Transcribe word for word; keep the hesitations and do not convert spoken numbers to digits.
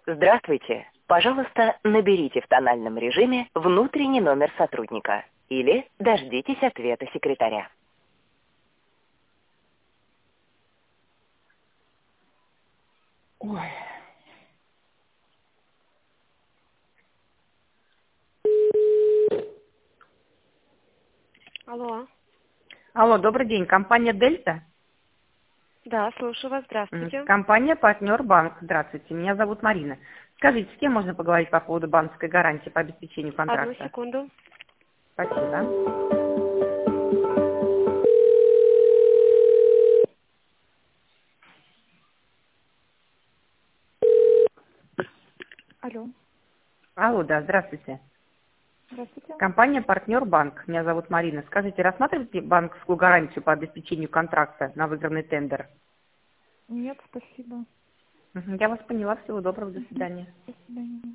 Здравствуйте. Пожалуйста, наберите в тональном режиме внутренний номер сотрудника или дождитесь ответа секретаря. Ой. Алло. Алло, добрый день. Компания «Дельта»? Да, слушаю вас. М, Здравствуйте. Компания «Партнер Банк». Здравствуйте, меня зовут Марина. Скажите, с кем можно поговорить по поводу банковской гарантии по обеспечению Одну контракта? секунду. Спасибо. Алло. Алло, да, здравствуйте. Здравствуйте. Компания «Партнер Банк». Меня зовут Марина. Скажите, рассматриваете банковскую гарантию по обеспечению контракта на выигранный тендер? Нет, спасибо. Мгм, я вас поняла. Всего доброго. До свидания. До свидания.